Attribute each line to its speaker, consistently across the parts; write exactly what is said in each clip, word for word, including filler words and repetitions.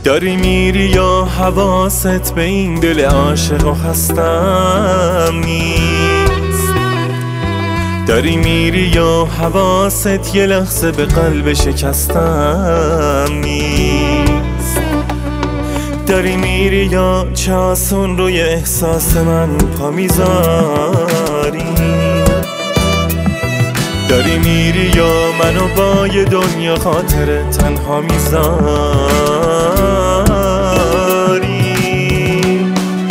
Speaker 1: داری میری یا حواست به این دل عاشق و خستم نیست؟ داری میری یا حواست یه لحظه به قلب شکستم نیست؟ داری میری یا چه آسون روی احساس من پا میذاری؟ داری میری یا منو با یه دنیا خاطر تنها میذاری؟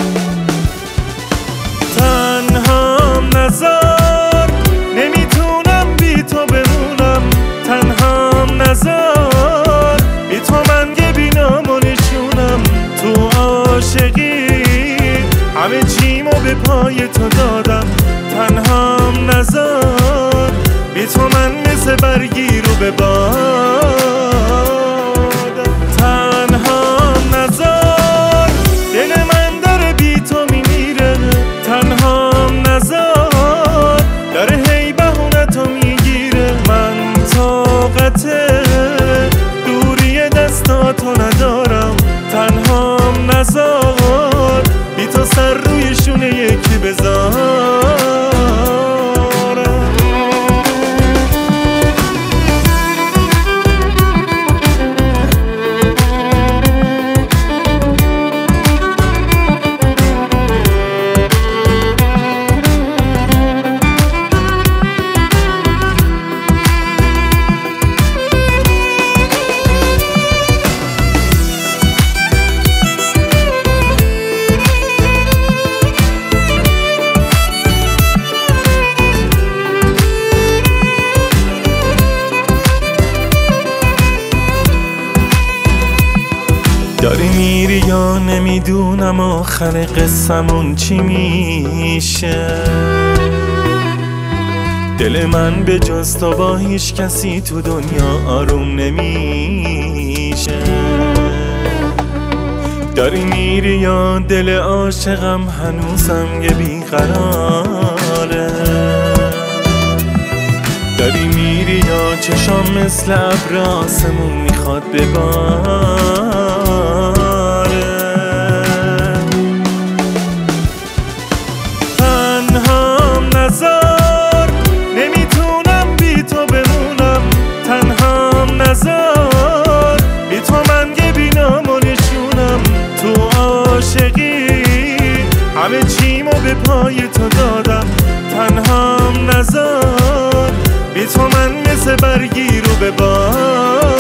Speaker 1: تنهام نذار، نمیتونم بی تو بمونم. تنهام نذار، بی تو من یه بینام و نشونم. تو عاشقی همه چیمو به پای تو دادم. تنهام نذار، بی تو من مثل برگی رو به بادم. تنهام نذار، دل من داره بی تو میمیره. تنهام نذار، داره هی بهونتو میگیره. من طاقت دوری دستاتو ندارم. تنهام نذار، بی تو سر روی شونه یکی بذار. داری میری یا نمیدونم آخر قصمون چی میشه. دل من به جز تو با هیچ کسی تو دنیا آروم نمیشه. داری میری یا دل عاشقم هنوزم یه بیقراره. داری میری یا چشام مثل ابر آسمون میخواد بباره. تنهام نذار، نمیتونم بی تو بمونم. تنهام نذار، بی تو من یه بینام و نشونم. تو عاشقی همه چیمو به پای تو دادم. تنهام نذار، بی تو من مثل برگی رو به باد.